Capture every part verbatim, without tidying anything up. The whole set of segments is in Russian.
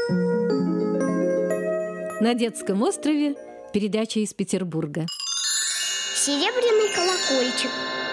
На детском острове передача из Петербурга. Серебряный колокольчик.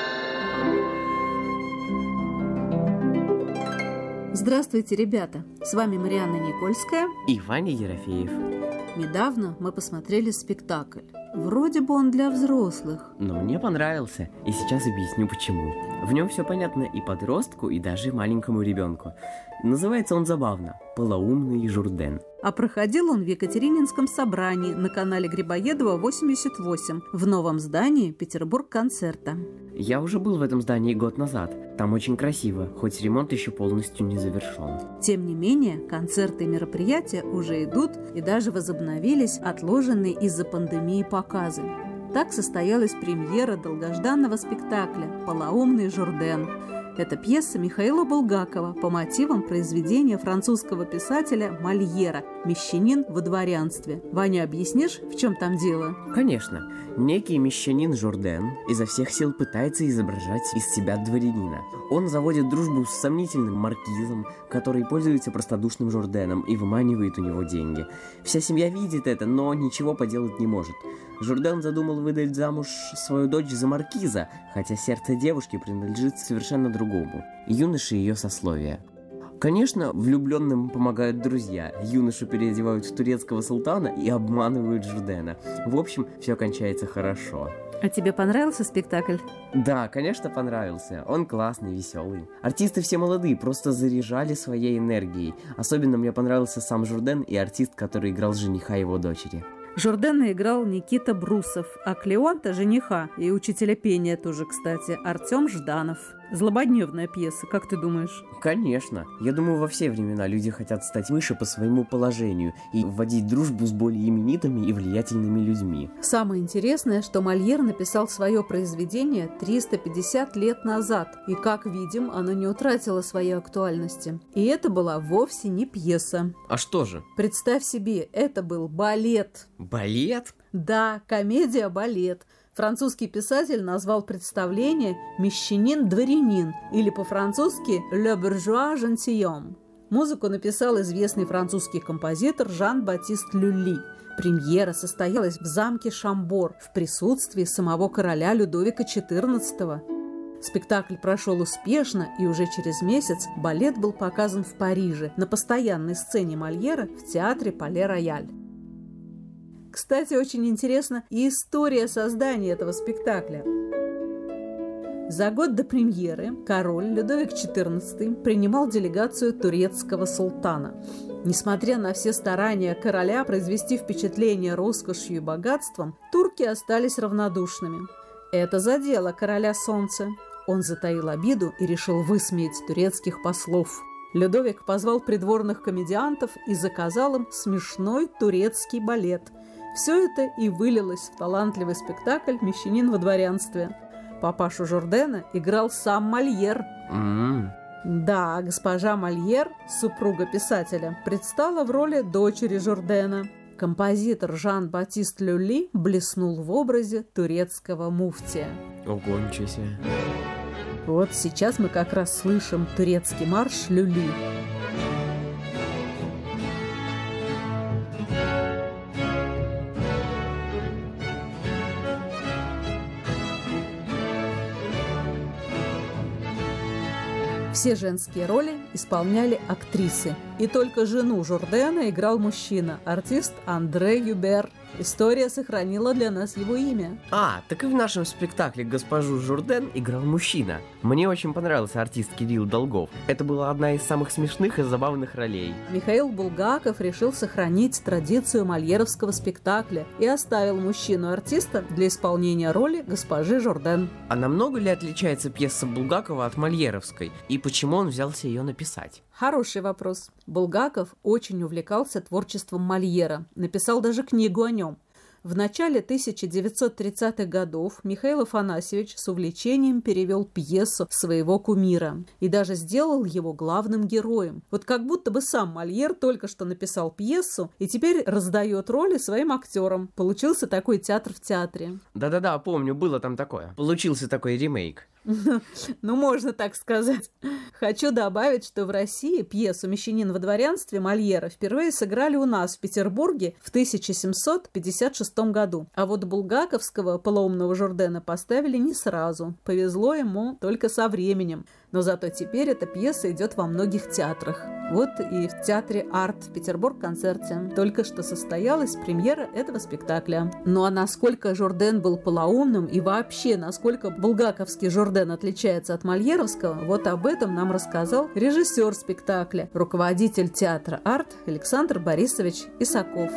Здравствуйте, ребята! С вами Марианна Никольская и Ваня Ерофеев. Недавно мы посмотрели спектакль. Вроде бы он для взрослых. Но мне понравился, и сейчас объясню почему. В нем все понятно и подростку, и даже маленькому ребенку. Называется он забавно «Полоумный Журден». А проходил он в Екатерининском собрании на канале Грибоедова восемьдесят восемь в новом здании Петербург-концерта. Я уже был в этом здании год назад. Там очень красиво, хоть ремонт еще полностью не завершен. Тем не менее, концерты и мероприятия уже идут и даже возобновились отложенные из-за пандемии показы. Так состоялась премьера долгожданного спектакля «Полоумный Журден». Это пьеса Михаила Булгакова по мотивам произведения французского писателя Мольера «Мещанин во дворянстве». Ваня, объяснишь, в чем там дело? Конечно. Некий мещанин Журден изо всех сил пытается изображать из себя дворянина. Он заводит дружбу с сомнительным маркизом, который пользуется простодушным Журденом и выманивает у него деньги. Вся семья видит это, но ничего поделать не может. Журден задумал выдать замуж свою дочь за маркиза, хотя сердце девушки принадлежит совершенно другому, юноше ее сословия. Конечно, влюбленным помогают друзья. Юношу переодевают в турецкого султана и обманывают Журдена. В общем, все кончается хорошо. А тебе понравился спектакль? Да, конечно, понравился. Он классный, веселый. Артисты все молодые, просто заряжали своей энергией. Особенно мне понравился сам Журден и артист, который играл жениха его дочери. Журдена играл Никита Брусов, а Клеонта – жениха, и учителя пения тоже, кстати, Артем Жданов. Злободневная пьеса, как ты думаешь? Конечно. Я думаю, во все времена люди хотят стать выше по своему положению и вводить дружбу с более именитыми и влиятельными людьми. Самое интересное, что Мольер написал свое произведение триста пятьдесят лет назад, и, как видим, оно не утратило своей актуальности. И это была вовсе не пьеса. А что же? Представь себе, это был балет. Балет? Да, комедия-балет. Французский писатель назвал представление «Мещанин-дворянин» или по-французски «Le bourgeois gentilhomme». Музыку написал известный французский композитор Жан-Батист Люли. Премьера состоялась в замке Шамбор в присутствии самого короля Людовика четырнадцатого. Спектакль прошел успешно, и уже через месяц балет был показан в Париже на постоянной сцене Мольера в театре Пале-Рояль. Кстати, очень интересна и история создания этого спектакля. За год до премьеры король Людовик четырнадцатый принимал делегацию турецкого султана. Несмотря на все старания короля произвести впечатление роскошью и богатством, турки остались равнодушными. Это задело короля солнца. Он затаил обиду и решил высмеять турецких послов. Людовик позвал придворных комедиантов и заказал им смешной турецкий балет. Все это и вылилось в талантливый спектакль «Мещанин во дворянстве». Папашу Журдена играл сам Мольер. Mm-hmm. Да, госпожа Мольер, супруга писателя, предстала в роли дочери Журдена. Композитор Жан-Батист Люли блеснул в образе турецкого муфтия. Ого, ничего себе. Вот сейчас мы как раз слышим турецкий марш Люли. Все женские роли исполняли актрисы. И только жену Журдена играл мужчина, артист Андре Юбер. История сохранила для нас его имя. А, так и в нашем спектакле госпожу Журден играл мужчина. Мне очень понравился артист Кирилл Долгов. Это была одна из самых смешных и забавных ролей. Михаил Булгаков решил сохранить традицию мольеровского спектакля и оставил мужчину-артиста для исполнения роли госпожи Журден. А намного ли отличается пьеса Булгакова от мольеровской? И почему он взялся ее написать? Хороший вопрос. Булгаков очень увлекался творчеством Мольера, написал даже книгу о нем. В начале тысяча девятьсот тридцатых годов Михаил Афанасьевич с увлечением перевел пьесу своего кумира и даже сделал его главным героем. Вот как будто бы сам Мольер только что написал пьесу и теперь раздает роли своим актерам. Получился такой театр в театре. Да-да-да, помню, было там такое. Получился такой ремейк. Ну, можно так сказать. Хочу добавить, что в России пьесу «Мещанин во дворянстве» Мольера впервые сыграли у нас в Петербурге в тысяча семьсот пятьдесят шестом году. А вот булгаковского полоумного Журдена поставили не сразу. Повезло ему только со временем. Но зато теперь эта пьеса идет во многих театрах. Вот и в театре «Арт» в Петербург-концерте только что состоялась премьера этого спектакля. Ну а насколько Журден был полоумным и вообще насколько булгаковский Журден отличается от мольеровского, вот об этом нам рассказал режиссер спектакля, руководитель театра «Арт» Александр Борисович Исаков.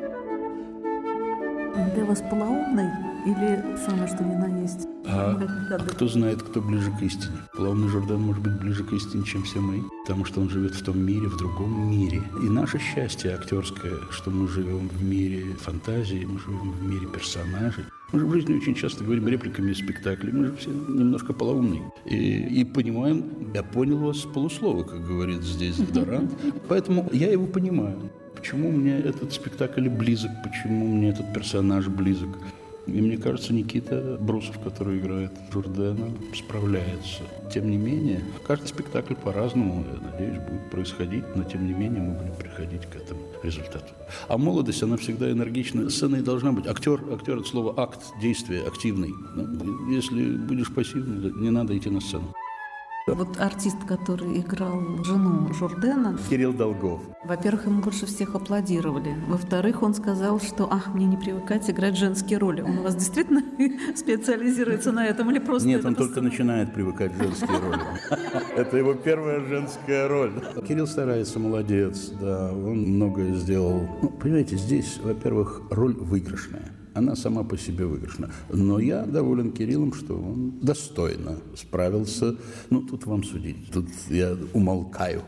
Для вас полоумный или самое что ни на есть? А кто знает, кто ближе к истине? Полоумный Журден может быть ближе к истине, чем все мы, потому что он живет в том мире, в другом мире. И наше счастье актерское, что мы живем в мире фантазии, мы живем в мире персонажей. Мы же в жизни очень часто говорим репликами из спектаклей. Мы же все немножко полоумные. И, и понимаем, я понял вас с полуслова, как говорит здесь Дорант. Поэтому я его понимаю. Почему мне этот спектакль близок, почему мне этот персонаж близок. И мне кажется, Никита Брусов, который играет Журдена, справляется. Тем не менее, каждый спектакль по-разному, я надеюсь, будет происходить, но тем не менее мы будем приходить к этому результату. А молодость, она всегда энергична. Сцена и должна быть. Актер, актер – это слово акт, действие, активный. Если будешь пассивный, не надо идти на сцену. Вот артист, который играл жену Журдена... Кирилл Долгов. Во-первых, ему больше всех аплодировали. Во-вторых, он сказал, что «ах, мне не привыкать играть женские роли». Он у вас действительно специализируется на этом или просто... Нет, он только начинает привыкать к женские роли. Это его первая женская роль. Кирилл старается, молодец, да, он многое сделал. Ну, понимаете, здесь, во-первых, роль выигрышная. Она сама по себе выигрышна. Но я доволен Кириллом, что он достойно справился. Ну, тут вам судить. Тут я умолкаю.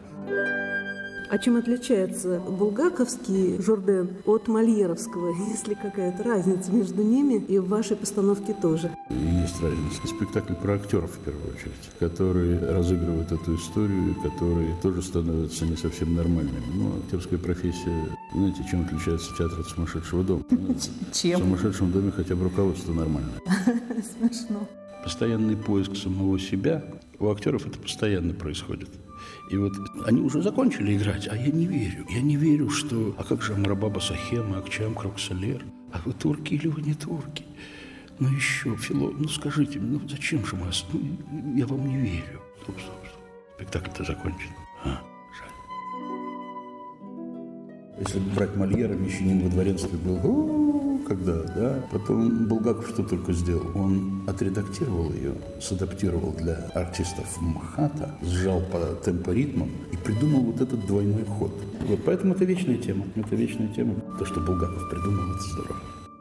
А чем отличается булгаковский Журден от мольеровского? Есть ли какая-то разница между ними и в вашей постановке тоже? Есть разница. Спектакль про актеров, в первую очередь, которые разыгрывают эту историю и которые тоже становятся не совсем нормальными. Ну, актерская профессия, знаете, чем отличается театр от сумасшедшего дома? Чем? В сумасшедшем доме хотя бы руководство нормальное. Смешно. Постоянный поиск самого себя у актеров это постоянно происходит. И вот они уже закончили играть, а я не верю. Я не верю, что... А как же Амрабаба Сахема, Акчам Кроксалер? А вы турки или вы не турки? Ну еще, Фило, ну скажите мне, ну зачем же вас? Ну, я вам не верю. Стоп, стоп, стоп. Спектакль-то закончен. А, жаль. Если брать Мольера, «Мещанин во дворянстве» был... Когда, да? Потом Булгаков что только сделал? Он отредактировал ее, садаптировал для артистов МХАТа, сжал по темпоритмам и придумал вот этот двойной ход. Вот, поэтому это вечная тема. Это вечная тема. То, что Булгаков придумал, это здорово.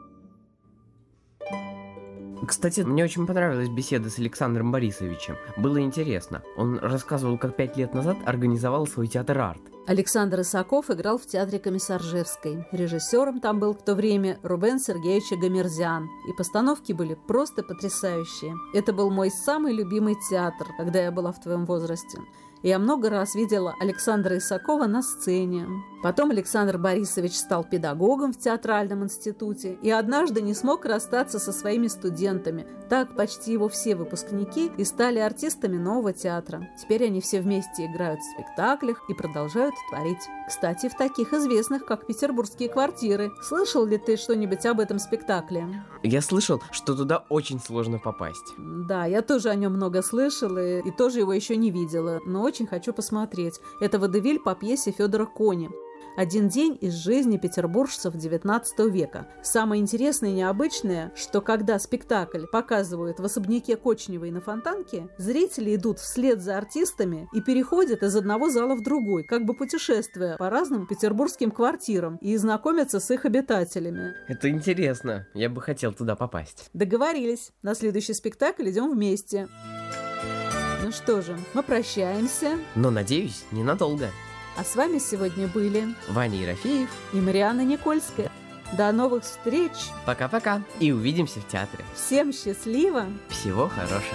Кстати, мне очень понравилась беседа с Александром Борисовичем. Было интересно. Он рассказывал, как пять лет назад организовал свой театр «Арт». Александр Исаков играл в театре Комиссаржевской. Режиссером там был в то время Рубен Сергеевич Агамерзян. И постановки были просто потрясающие. Это был мой самый любимый театр, когда я была в твоем возрасте. Я много раз видела Александра Исакова на сцене. Потом Александр Борисович стал педагогом в театральном институте и однажды не смог расстаться со своими студентами. Так почти его все выпускники и стали артистами нового театра. Теперь они все вместе играют в спектаклях и продолжают творить. Кстати, в таких известных, как «Петербургские квартиры». Слышал ли ты что-нибудь об этом спектакле? Я слышал, что туда очень сложно попасть. Да, я тоже о нем много слышала и, и тоже его еще не видела, но очень хочу посмотреть. Это водевиль по пьесе Федора Кони. Один день из жизни петербуржцев девятнадцатого века. Самое интересное и необычное, что когда спектакль показывают в особняке Кочневой на Фонтанке, зрители идут вслед за артистами и переходят из одного зала в другой, как бы путешествуя по разным петербургским квартирам и знакомятся с их обитателями. Это интересно. Я бы хотел туда попасть. Договорились. На следующий спектакль идем вместе. Ну что же, мы прощаемся. Но, надеюсь, ненадолго. А с вами сегодня были Ваня Ерофеев и Марианна Никольская. До новых встреч! Пока-пока. И увидимся в театре. Всем счастливо! Всего хорошего.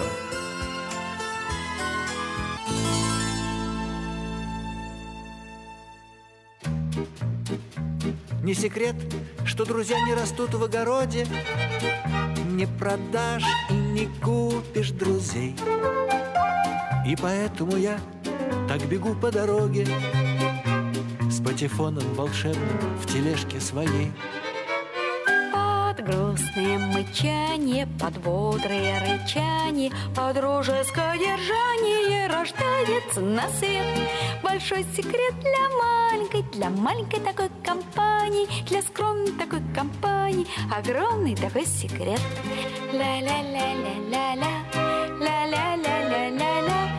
Не секрет, что друзья не растут в огороде, не продашь и не не купишь друзей. И поэтому я так бегу по дороге с патефоном волшебным в тележке своей. Под грустное мычание, под бодрое рычание, под дружеское держание рождается на свет большой секрет для маленькой, для маленькой такой компании, для скромной такой компании, огромный такой секрет. Ля-ля-ля-ля-ля-ля, ля-ля-ля-ля-ля-ля,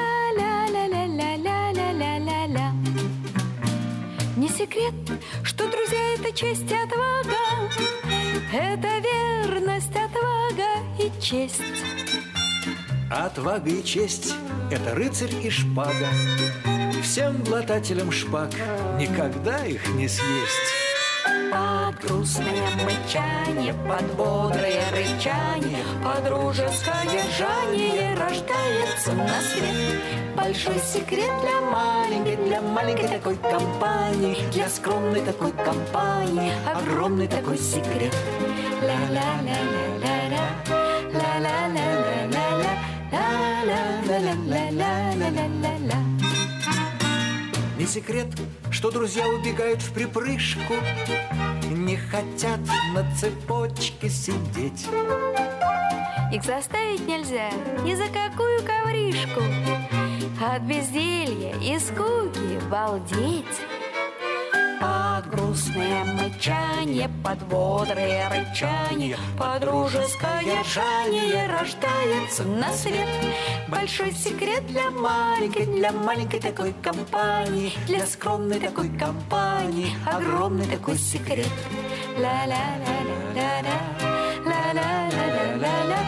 ля-ля-ля-ля-ля-ля-ля-ля. Не секрет, что друзья — это честь и отвага, это верность, отвага и честь. Отвага и честь — это рыцарь и шпага. Всем глотателям шпаг никогда их не съесть. Под грустное мычание, под бодрое рычание, под дружеское держание рождается на свет большой секрет для маленькой, для маленькой такой компании, для скромной такой компании, огромный такой секрет. Ля-ля-ля-ля-ля-ля, ля-ля-ля-ля-ля-ля, ля-ля-ля-ля-ля-ля-ля-ля. Не секрет, что друзья убегают в припрыжку, не хотят на цепочке сидеть. Их заставить нельзя ни за какую ковришку, от безделья и скуки балдеть. Под грустное мычание, под бодрое рычание, под дружеское держание рождается на свет большой секрет для маленькой, для маленькой такой компании, для скромной такой компании, огромный такой секрет. Ля-ля-ля-ля-ля-ля, ля-ля-ля-ля-ля-ля,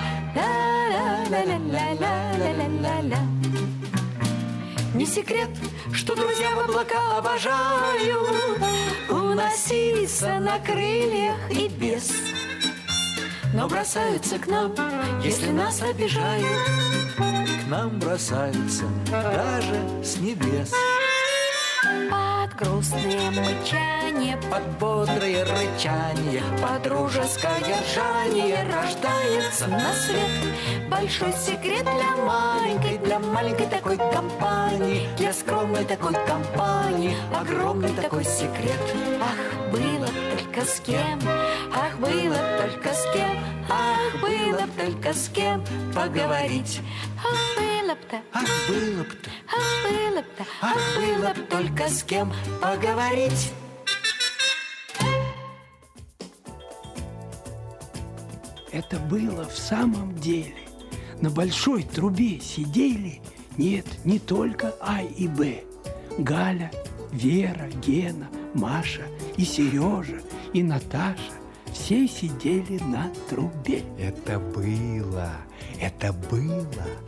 ля-ля-ля-ля-ля-ля-ля. Не секрет, что друзья в облака обожают уноситься на крыльях и без, но бросаются к нам, если нас обижают. К нам бросаются даже с небес. Под грустное мычание, под бодрое рычание, под дружеское держание рождается на свет большой секрет для маленькой, для маленькой такой компании, для скромной такой компании, огромный такой секрет. Ах, было б только с кем, ах, было б только с кем, ах, было б только с кем поговорить. Ах, было б-то, ах, было б-то, ах, было б-то, ах, было б только с кем поговорить. Это было в самом деле. На большой трубе сидели, нет, не только А и Б. Галя, Вера, Гена, Маша и Сережа, и Наташа. Все сидели на трубе. Это было, это было.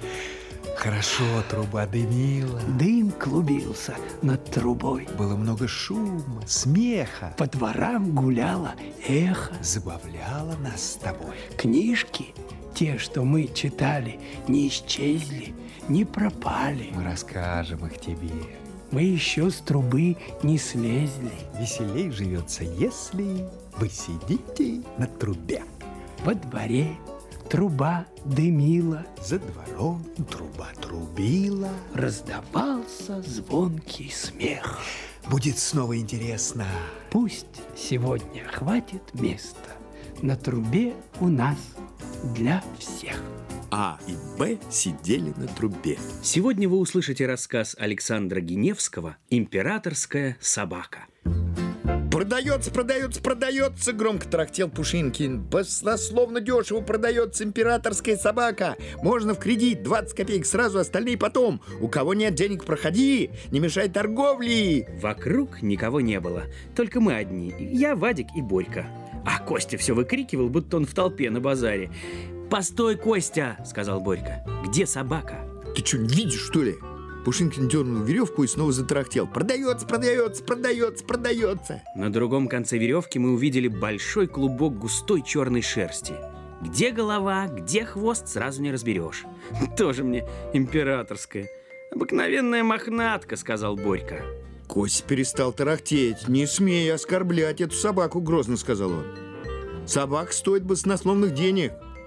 Хорошо труба дымила. Дым клубился над трубой. Было много шума, смеха. По дворам гуляло эхо. Забавляло нас с тобой. Книжки, те, что мы читали, не исчезли, не пропали. Мы расскажем их тебе. Мы еще с трубы не слезли. Веселей живется, если вы сидите на трубе. Во дворе труба дымила, за двором труба трубила, раздавался звонкий смех. Будет снова интересно. Пусть сегодня хватит места на трубе у нас для всех. А и Б сидели на трубе. Сегодня вы услышите рассказ Александра Гиневского «Императорская собака». Продается, продается, продается, громко тарахтел Пушинкин. Баснословно дешево продается императорская собака. Можно в кредит, двадцать копеек сразу, остальные потом. У кого нет денег, проходи, не мешай торговли. Вокруг никого не было, только мы одни. Я, Вадик и Борька. А Костя все выкрикивал, будто он в толпе на базаре. «Постой, Костя!» — сказал Борька. «Где собака?» Ты что, не видишь, что ли? Пушинкин дернул веревку и снова затарахтел. Продается, продается, продается, продается. На другом конце веревки мы увидели большой клубок густой черной шерсти. Где голова, где хвост, сразу не разберешь. Тоже мне императорская. Обыкновенная мохнатка, сказал Борька. Костя перестал тарахтеть. Не смей оскорблять эту собаку, грозно сказал он. Собака стоит баснословных денег.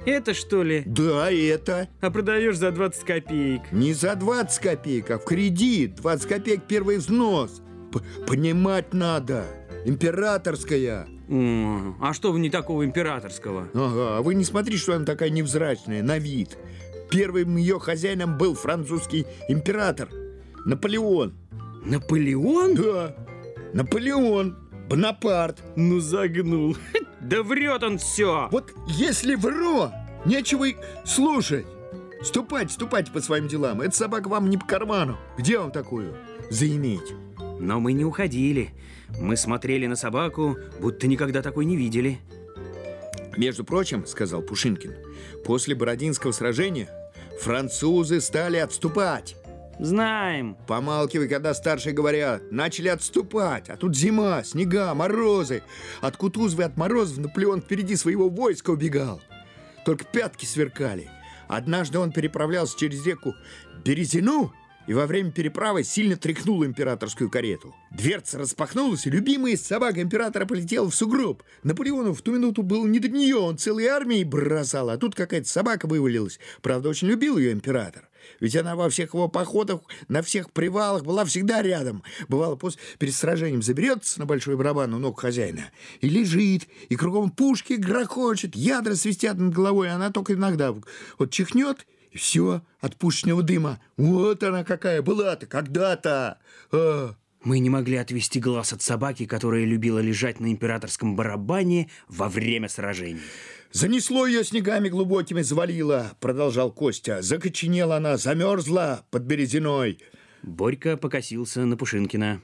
Это что ли? Да, это. А продаешь за двадцать копеек. Не за двадцать копеек, а в кредит. двадцать копеек первый взнос. П Понимать надо. Императорская. О, а что в ней такого императорского? Ага, а вы не смотрите, что она такая невзрачная, на вид. Первым ее хозяином был французский император Наполеон. Наполеон? Да, Наполеон Бонапарт. Ну загнул. Да врет он все. Вот если вру, нечего и слушать. Ступайте, ступайте по своим делам. Эта собака вам не по карману. Где вам такую заиметь? Но мы не уходили. Мы смотрели на собаку, будто никогда такой не видели. Между прочим, сказал Пушинкин, после Бородинского сражения французы стали отступать. Знаем. Помалкивай, когда старшие говорят. Начали отступать. А тут зима, снега, морозы. От Кутузова и от морозов Наполеон впереди своего войска убегал. Только пятки сверкали. Однажды он переправлялся через реку Березину и во время переправы сильно тряхнул императорскую карету. Дверца распахнулась, и любимая собака императора полетела в сугроб. Наполеону в ту минуту было не до нее, он целой армией бросал, а тут какая-то собака вывалилась. Правда, очень любил ее император. Ведь она во всех его походах, на всех привалах была всегда рядом. Бывало, после, перед сражением заберется на большой барабан у ног хозяина и лежит, и кругом пушки грохочет, ядра свистят над головой, а она только иногда вот чихнет, и все, от пушечного дыма. Вот она какая была-то когда-то. А. Мы не могли отвести глаз от собаки, которая любила лежать на императорском барабане во время сражений. «Занесло ее снегами глубокими, завалило», — продолжал Костя. «Закоченела она, замерзла под Березиной». Борька покосился на Пушинкина.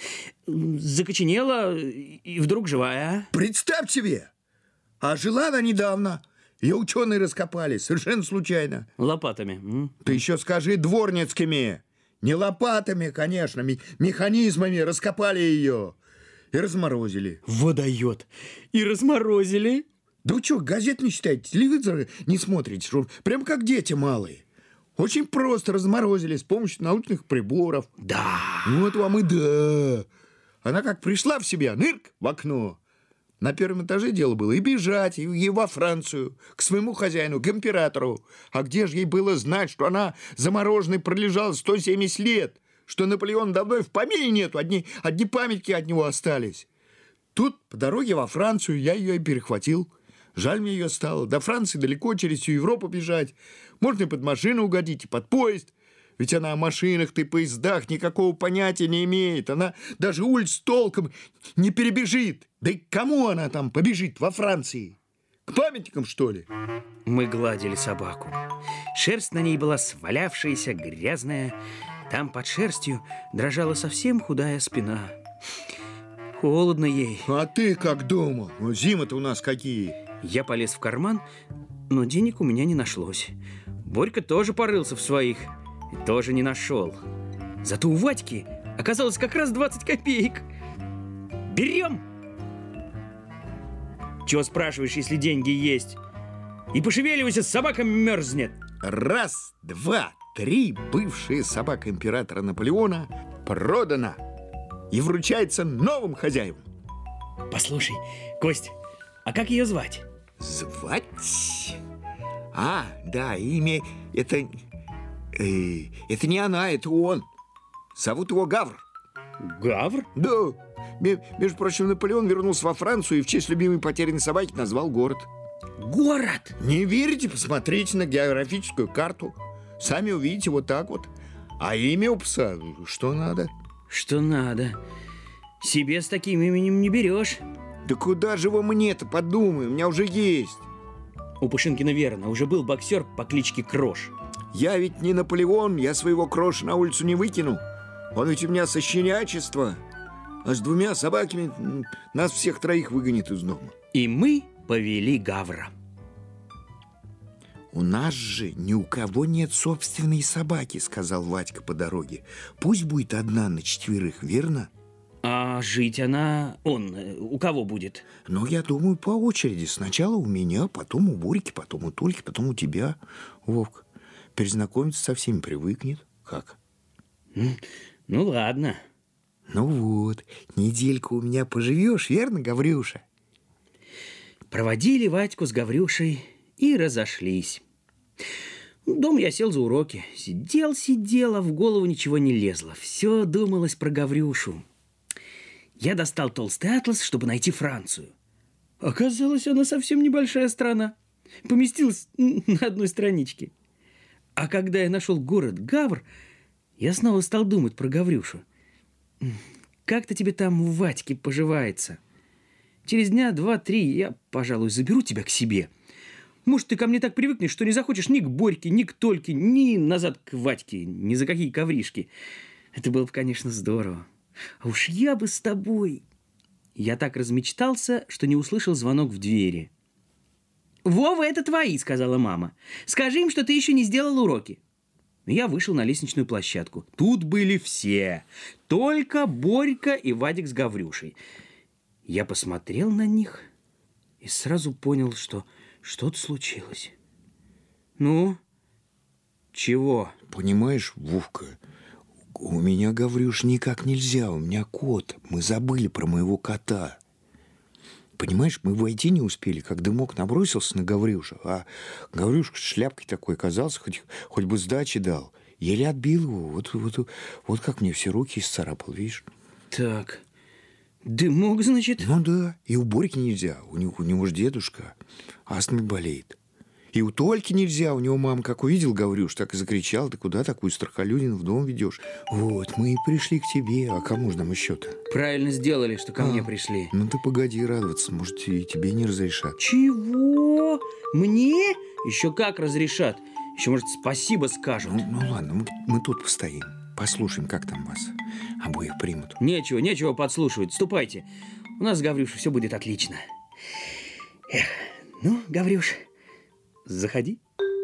«Закоченела и вдруг живая». «Представь себе! А жила она недавно. Ее ученые раскопали, совершенно случайно». «Лопатами». М? «Ты еще скажи дворницкими. Не лопатами, конечно, ми- механизмами раскопали ее и разморозили». «Водает. И разморозили». «Да вы что, газет не читаете, телевизор не смотрите, что прям как дети малые. Очень просто разморозили с помощью научных приборов». «Да». «Вот вам и да». Она как пришла в себя, нырк в окно. На первом этаже дело было и бежать, и во Францию, к своему хозяину, к императору. А где же ей было знать, что она замороженной пролежала сто семьдесят лет, что Наполеон давно и в помине нету, одни, одни памятники от него остались. Тут по дороге во Францию я ее и перехватил. Жаль мне ее стало. До Франции далеко, через всю Европу бежать. Можно и под машину угодить, и под поезд. Ведь она о машинах-то и поездах никакого понятия не имеет. Она даже улиц толком не перебежит. Да и к кому она там побежит во Франции? К памятникам, что ли?» Мы гладили собаку. Шерсть на ней была свалявшаяся, грязная. Там под шерстью дрожала совсем худая спина. Холодно ей. «А ты как думал? Ну, зимы-то у нас какие!» Я полез в карман, но денег у меня не нашлось. Борька тоже порылся в своих и тоже не нашел. Зато у Вадьки оказалось как раз двадцать копеек. Берем! Чего спрашиваешь, если деньги есть? И пошевеливайся, собака мерзнет. Раз, два, три, бывшая собака императора Наполеона продана и вручается новым хозяевам. Послушай, Кость, а как ее звать? Звать? А, да, имя это... Э, это не она, это он. Зовут его Гавр. Гавр? Да. Между прочим, Наполеон вернулся во Францию и в честь любимой потерянной собаки назвал город. Город? Не верите? Посмотрите на географическую карту. Сами увидите вот так вот. А имя у пса что надо? Что надо. Себе с таким именем не берешь. Да куда же его мне-то, подумай, у меня уже есть. У Пушинкина верно, уже был боксер по кличке Крош. Я ведь не Наполеон, я своего Кроша на улицу не выкину. Он ведь у меня со щенячества. А с двумя собаками нас всех троих выгонит из дома. И мы повели Гавра. «У нас же ни у кого нет собственной собаки», — сказал Вадька по дороге. «Пусть будет одна на четверых, верно?» А жить она, он, у кого будет? Ну, я думаю, по очереди. Сначала у меня, потом у Борьки, потом у Тольки, потом у тебя, Вовка. Перезнакомиться со всеми привыкнет. Как? Ну, ладно. Ну вот, недельку у меня поживешь, верно, Гаврюша? Проводили Вадьку с Гаврюшей и разошлись. Дома я сел за уроки. Сидел, сидел, а в голову ничего не лезло. Все думалось про Гаврюшу. Я достал толстый атлас, чтобы найти Францию. Оказалось, она совсем небольшая страна. Поместилась на одной страничке. А когда я нашел город Гавр, я снова стал думать про Гаврюшу. Как-то тебе там у Вадьки поживается? Через дня два-три я, пожалуй, заберу тебя к себе. Может, ты ко мне так привыкнешь, что не захочешь ни к Борьке, ни к Тольке, ни назад к Вадьке, ни за какие ковришки. Это было бы, конечно, здорово. А уж я бы с тобой... Я так размечтался, что не услышал звонок в двери. «Вова, это твои», — сказала мама. «Скажи им, что ты еще не сделал уроки». Я вышел на лестничную площадку. Тут были все. Только Борька и Вадик с Гаврюшей. Я посмотрел на них и сразу понял, что что-то случилось. Ну, чего? Понимаешь, Вовка, у меня, Гаврюш, никак нельзя. У меня кот. Мы забыли про моего кота. Понимаешь, мы войти не успели, как дымок набросился на Гаврюшу, а Гаврюшка с шляпкой такой казался, хоть, хоть бы сдачи дал. Еле отбил его. Вот, вот, вот как мне все руки исцарапал, видишь? Так, дымок, значит? Ну да, и у Борьки нельзя, у него, у него же дедушка астмой болеет. И у Тольки нельзя, у него мама, как увидел Гаврюш, так и закричал: ты куда такую страхолюдину в дом ведешь? Вот, мы и пришли к тебе, а кому же нам еще-то? Правильно сделали, что ко а, мне пришли. Ну ты погоди радоваться, может, и тебе не разрешат. Чего? Мне? Еще как разрешат. Еще, может, спасибо скажут. Ну, ну ладно, мы, мы тут постоим, послушаем, как там вас обоих примут. Нечего, нечего подслушивать, ступайте. У нас с Гаврюшей все будет отлично. Эх, ну, Гаврюш, заходи.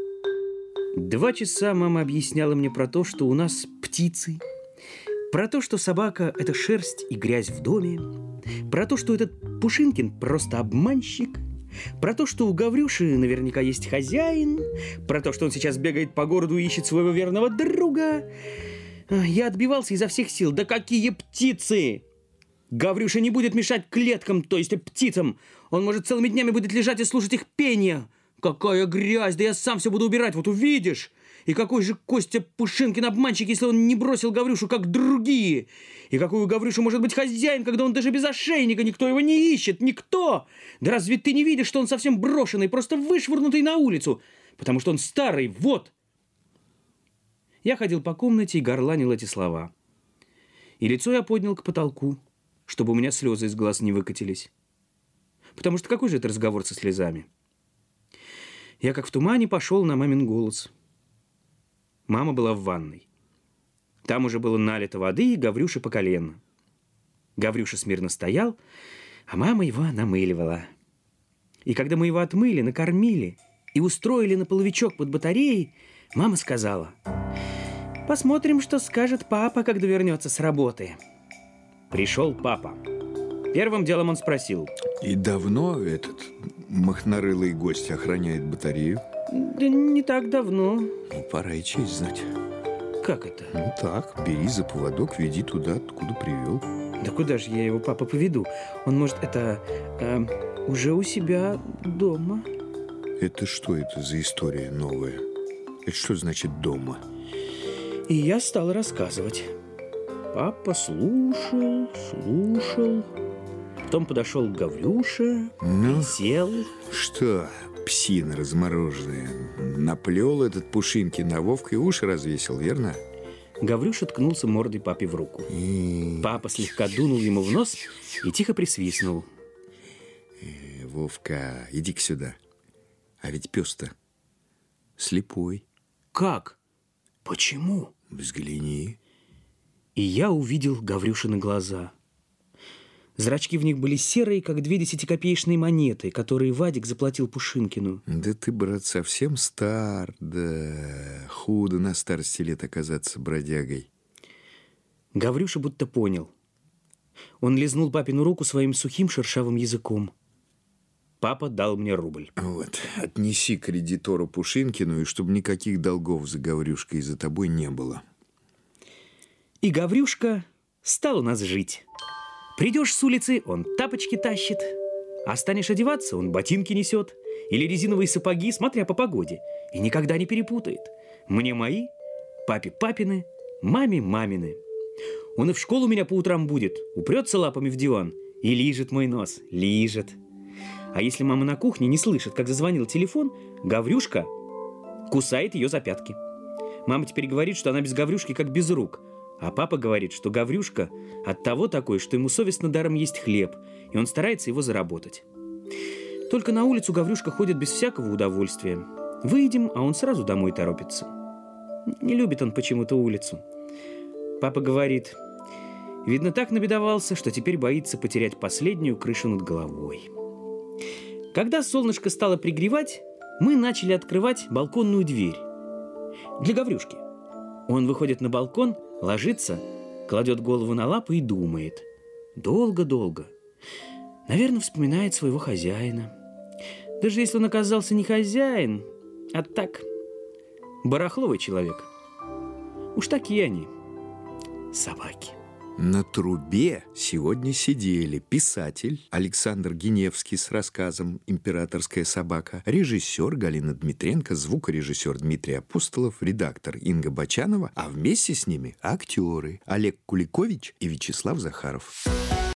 Два часа мама объясняла мне про то, что у нас птицы, про то, что собака – это шерсть и грязь в доме, про то, что этот Пушинкин просто обманщик, про то, что у Гаврюши наверняка есть хозяин, про то, что он сейчас бегает по городу и ищет своего верного друга. Я отбивался изо всех сил. Да какие птицы! Гаврюша не будет мешать клеткам, то есть птицам. Он, может, целыми днями будет лежать и слушать их пение. Какая грязь! Да я сам все буду убирать, вот увидишь! И какой же Костя Пушинкин обманщик, если он не бросил Гаврюшу, как другие? И какой у Гаврюши может быть хозяин, когда он даже без ошейника, никто его не ищет, никто? Да разве ты не видишь, что он совсем брошенный, просто вышвырнутый на улицу? Потому что он старый, вот! Я ходил по комнате и горланил эти слова. И лицо я поднял к потолку, чтобы у меня слезы из глаз не выкатились. Потому что какой же это разговор со слезами? Я как в тумане пошел на мамин голос. Мама была в ванной. Там уже было налито воды, и Гаврюша по колено. Гаврюша смирно стоял, а мама его намыливала. И когда мы его отмыли, накормили и устроили на половичок под батареей, мама сказала: «Посмотрим, что скажет папа, когда вернется с работы». Пришел папа. Первым делом он спросил: «И давно этот махнорылый гость охраняет батарею?» «Да не так давно». Ну, пора и честь знать. «Как это?» «Ну так, бери за поводок, веди туда, откуда привел». «Да куда же я его, папа, поведу? Он, может, это э, уже у себя дома». «Это что это за история новая? Это что значит «дома»?» И я стал рассказывать. Папа слушал, слушал. Потом подошел к Гаврюше, ну, сел. Что, псина размороженная, наплел этот Пушинкин на Вовка и уши развесил, верно? Гаврюша ткнулся мордой папе в руку. И... Папа слегка дунул ему в нос и тихо присвистнул. Э, Вовка, иди-ка сюда. А ведь пес-то слепой. Как? Почему? Взгляни. И я увидел Гаврюшины глаза. Зрачки в них были серые, как две десятикопеечные монеты, которые Вадик заплатил Пушинкину. Да ты, брат, совсем стар, да худо на старости лет оказаться бродягой. Гаврюша будто понял. Он лизнул папину руку своим сухим шершавым языком. Папа дал мне рубль. Вот, отнеси кредитору Пушинкину, и чтобы никаких долгов за Гаврюшкой за тобой не было. И Гаврюшка стал у нас жить. Придешь с улицы, он тапочки тащит, А станешь одеваться, он ботинки несет. Или резиновые сапоги, смотря по погоде. И никогда не перепутает. Мне мои, папе папины, маме мамины. Он и в школу меня по утрам будет, упрется лапами в диван и лижет мой нос, лижет. А если мама на кухне не слышит, как зазвонил телефон, Гаврюшка кусает ее за пятки. Мама теперь говорит, что она без Гаврюшки как без рук. А папа говорит, что Гаврюшка от того такой, что ему совестно даром есть хлеб, и он старается его заработать. Только на улицу Гаврюшка ходит без всякого удовольствия. Выйдем, а он сразу домой торопится. Не любит он почему-то улицу. Папа говорит, видно, так набедовался, что теперь боится потерять последнюю крышу над головой. Когда солнышко стало пригревать, мы начали открывать балконную дверь для Гаврюшки. Он выходит на балкон, ложится, кладет голову на лапы и думает. Долго-долго. Наверное, вспоминает своего хозяина. Даже если он оказался не хозяин, а так, барахловый человек. Уж такие они, собаки. На трубе сегодня сидели писатель Александр Гиневский с рассказом «Императорская собака», режиссер Галина Дмитренко, звукорежиссер Дмитрий Апостолов, редактор Инга Бочанова, а вместе с ними актеры Олег Куликович и Вячеслав Захаров.